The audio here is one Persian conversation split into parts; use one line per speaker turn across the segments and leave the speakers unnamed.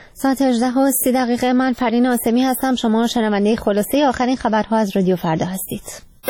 ساعت 18:30 من فرین آسمی هستم. شما شنونده خلاصه آخرین خبرها از رادیو فردا هستید.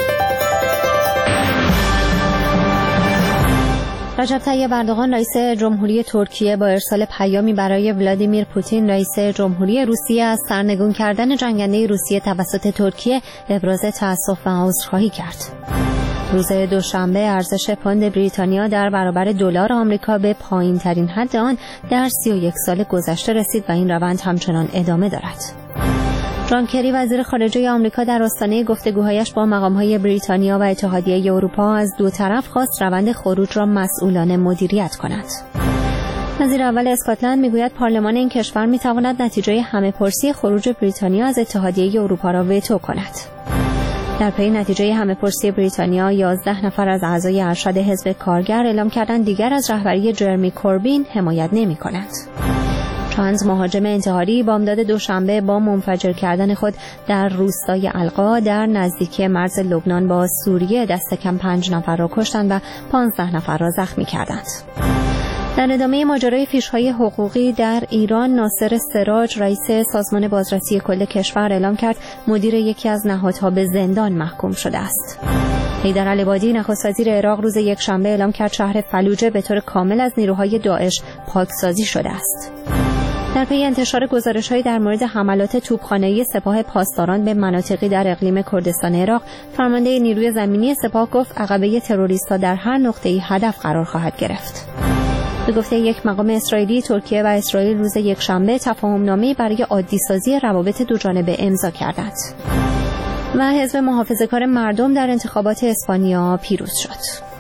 رجب طیب اردوغان رئیس جمهوری ترکیه با ارسال پیامی برای ولادیمیر پوتین رئیس جمهوری روسیه از سرنگون کردن جنگنده روسیه توسط ترکیه ابراز تأسف و عذرخواهی کرد. روز دوشنبه ارزش پوند بریتانیا در برابر دلار آمریکا به پایین‌ترین حد آن در 31 سال گذشته رسید و این روند همچنان ادامه دارد. جان کری وزیر خارجه آمریکا در آستانه گفتگوهایش با مقام‌های بریتانیا و اتحادیه اروپا از دو طرف خواست روند خروج را مسئولانه مدیریت کند. وزیر اول اسکاتلند میگوید پارلمان این کشور میتواند نتیجه همه‌پرسی خروج بریتانیا از اتحادیه اروپا را وتو کند. در پی نتیجه همه‌پرسی بریتانیا 11 نفر از اعضای ارشد حزب کارگر اعلام کردند دیگر از رهبری جرمی کوربین حمایت نمی‌کنند. چند مهاجم انتحاری بامداد دوشنبه با منفجر کردن خود در روستای القا در نزدیکی مرز لبنان با سوریه دست کم 5 نفر را کشتند و 15 نفر را زخمی کردند. در ادامه ماجرای فیش‌های حقوقی در ایران، ناصر سراج رئیس سازمان بازرسی کل کشور اعلام کرد مدیر یکی از نهادها به زندان محکوم شده است. حیدر العبادی نخست وزیر عراق روز یکشنبه اعلام کرد شهر فلوجه به طور کامل از نیروهای داعش پاکسازی شده است. در پی انتشار گزارش‌های در مورد حملات توپخانه‌ای سپاه پاسداران به مناطقی در اقلیم کردستان عراق، فرمانده نیروی زمینی سپاه گفت عقبه تروریست‌ها در هر نقطه‌ای هدف قرار خواهد گرفت. به گفته یک مقام اسرائیلی، ترکیه و اسرائیل روز یکشنبه تفاهم‌نامه‌ای برای عادی‌سازی روابط دوجانبه امضا کردند. و حزب محافظه‌کار مردم در انتخابات اسپانیا پیروز شد.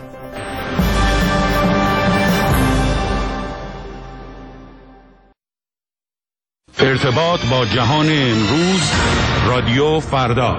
ارتباط با جهان امروز، رادیو فردا.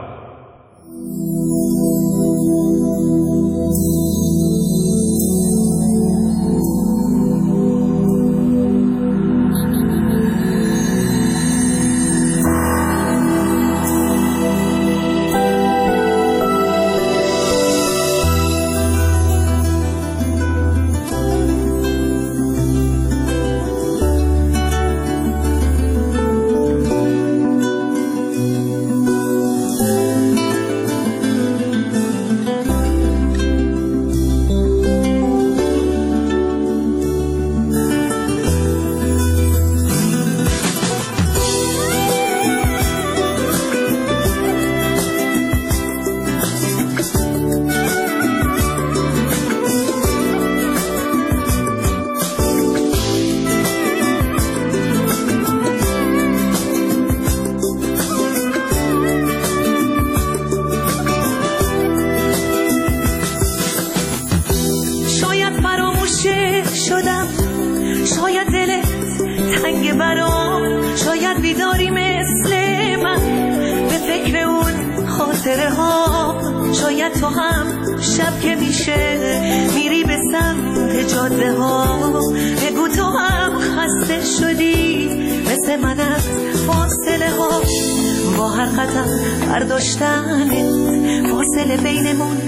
شاید دلت تنگ برام، شاید بیداری مثل من به فکر اون خاطره ها. شاید تو هم شب که میشه میری به سمت جاده ها. بگو تو هم خسته شدی مثل من از فاصله ها. با هر قدم برداشتن فاصله بینمون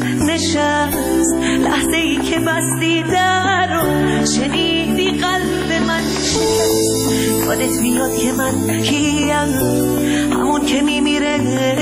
نشست. لحظه ای که بستی در رو شنیدی قلب من شکست. یادت میاد که من کیم، همون که میمیره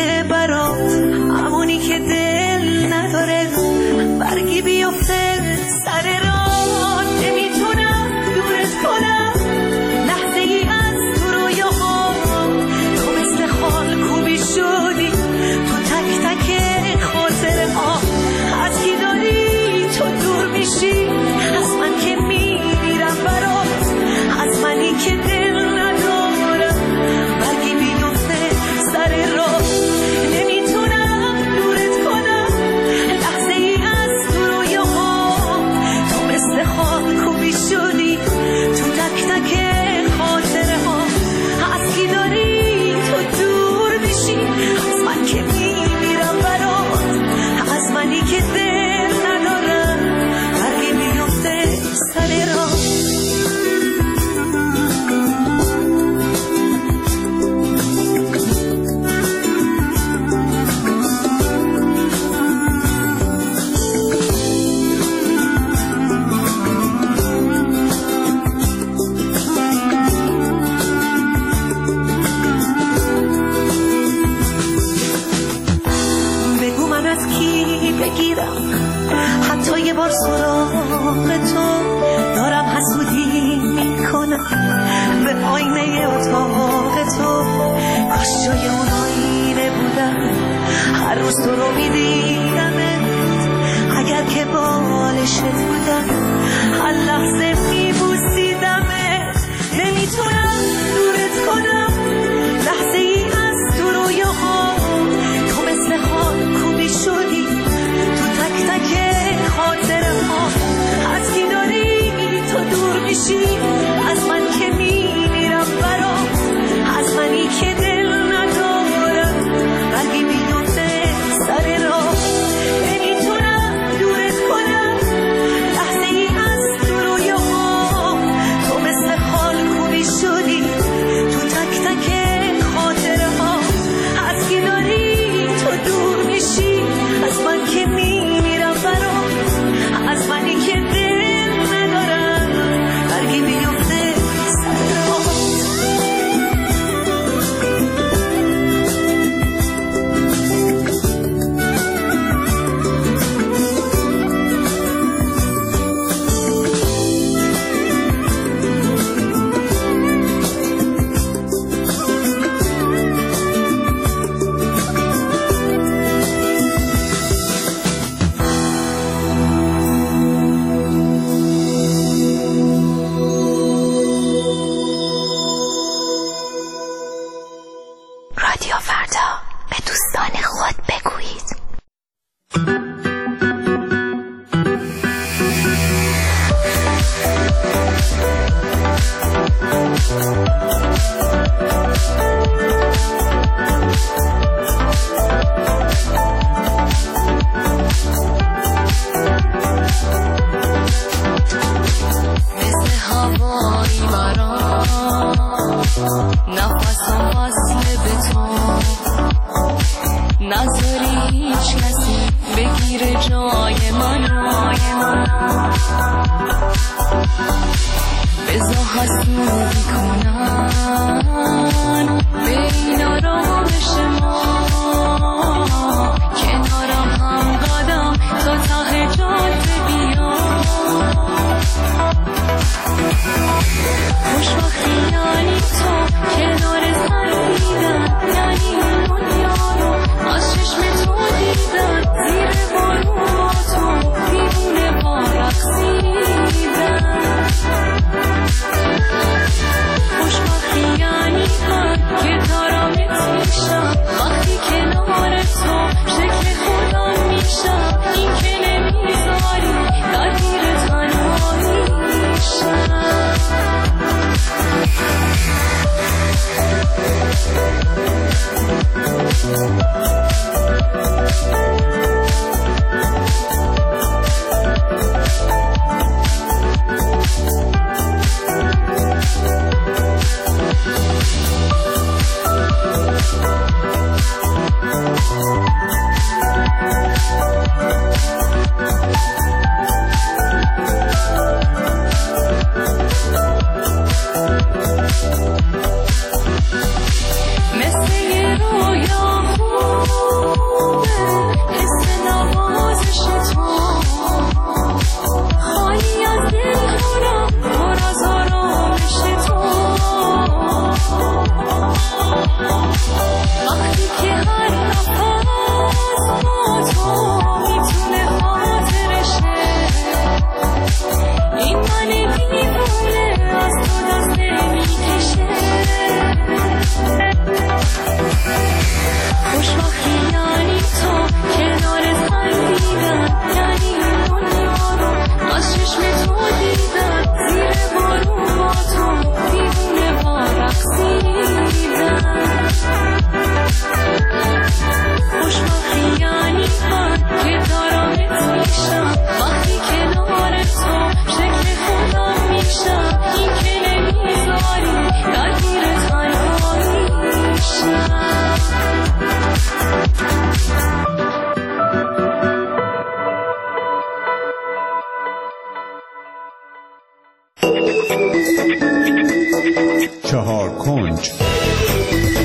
برات، همونی که دل نداره برگی بیفته سر راه. نمیتونم دورت کنم لحظه ای از تو رویاها. تو مثل خال کوبی شدی تو تک تک خاطره ها. از کی داری تو دور میشی؟ از من که میمیرم برات، از منی که دل ندارم برگی بیفته سر راه. نمیتونم دورت کنم لحظه ای به آینه اتاق تو، کاش جای اون آینه بودم، هر روز تو رو میدیدمت، اگر که بالشت بودم هر لحظه میبوسیدمت. نمیتونم دورت کنم لحظه ای از تو رویاها، تو مثل خاکوبی شدی تو تک تک خاطره ها. از کی داری تو دور میشی از من که میمیرم برام، از منی که دل ندارم برگی میدونه سر راه. نمیتونم دورت کنم لحظه ای از تو رویاها، تو مثل خاکوبی شدی تو تک تک خاطره ها. از کی داری تو دور میشی از من که میمیرم برام، از منی که دل ندارم برگی میفته سر راه. رادیو فردا، به دوستان خود بگویید. مثل هوایی برام نفسم وصله به تو، نذاری هیچ کسی بگیره جای منو، بذار حسودی کنن به این آرامش ما، کنارم هم قدم تا ته جاده بیام. خوشبختی یعنی تو کنار سر دیدن، یعنی دنیا رو از چشم تو دیدن، زیر بارون با تو دیوونه با رقصیدن. خوشبختی یعنی من که دارم اتیشم وقتی کنار تو شکل خودم میشم، این که نمیذاری درگیر تنهایی میشم.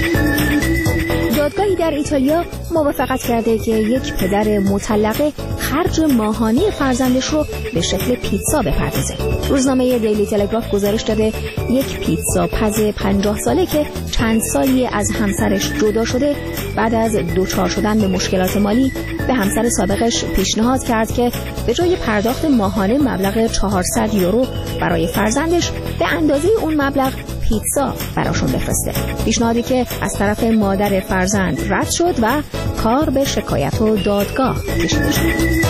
دادگاهی در ایتالیا موافقت کرده که یک پدر مطلقه خرج ماهانه فرزندش رو به شکل پیتزا بپردازه. روزنامه دیلی تلگراف گزارش داده یک پیتزا پز 50 ساله که چند سالی از همسرش جدا شده بعد از دوچار شدن به مشکلات مالی به همسر سابقش پیشنهاد کرد که به جای پرداخت ماهانه مبلغ 400 یورو برای فرزندش به اندازه اون مبلغ پیتزا براشون بفرسته. پیشنهادی که از طرف مادر فرزند رد شد و کار به شکایت و دادگاه کشیده شد.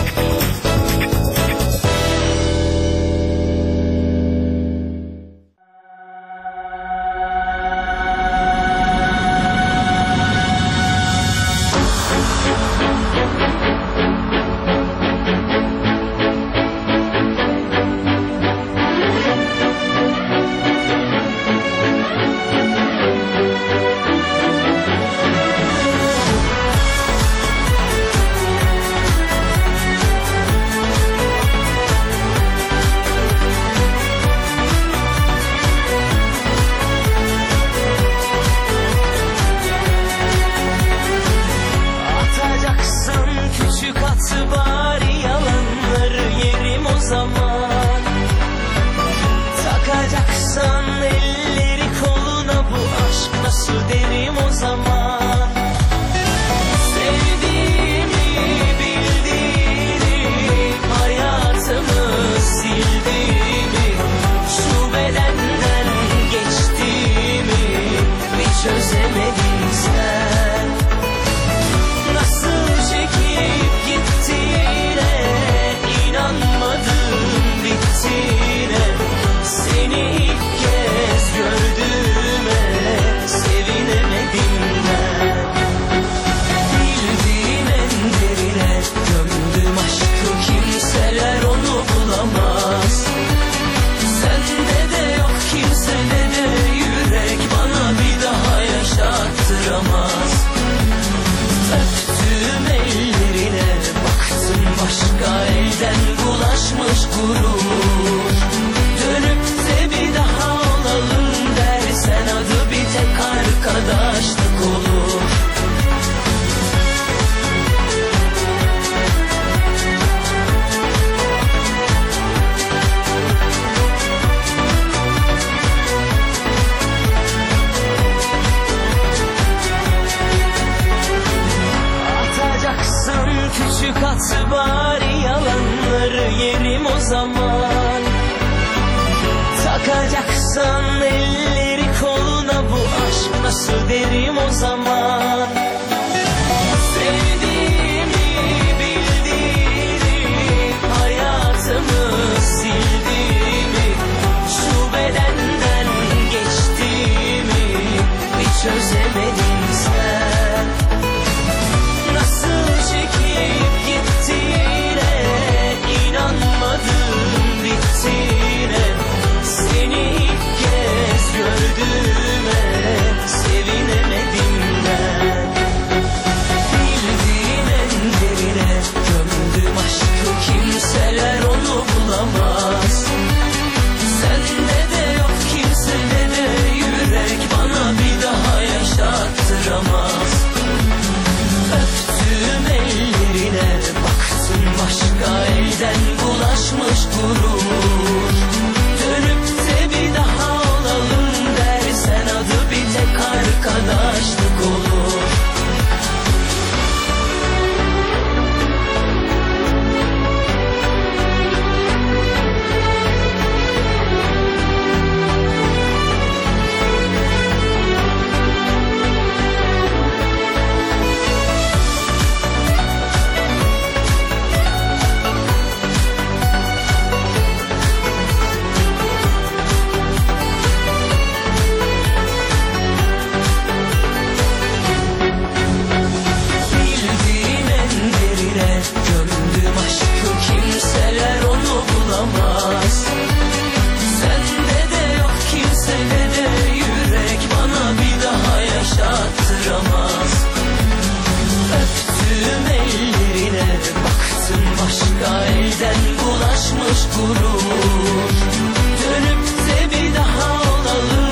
başka elden bulaşmış gurur. Dönüp de bir daha olalım